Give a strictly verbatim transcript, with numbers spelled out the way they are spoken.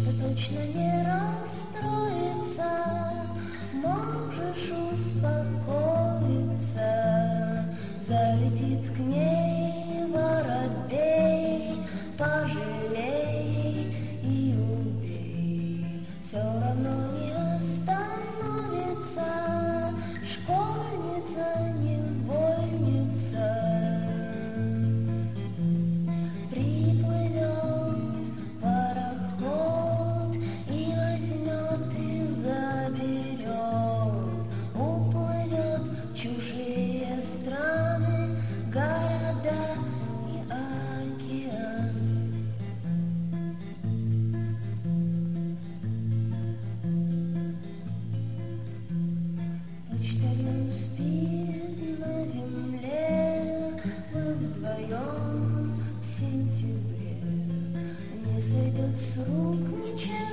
почта точно не расстроится, можешь успокоиться. Залетит к ней воробей, пожалей и убей, все равно не остановится школьница, невольница. Приплывет пароход и возьмет и заберет, уплывет в чужие страны, города и океан. Почтальон спит на земле, вы вдвоем в сентябре. Не сойдет с рук ничего.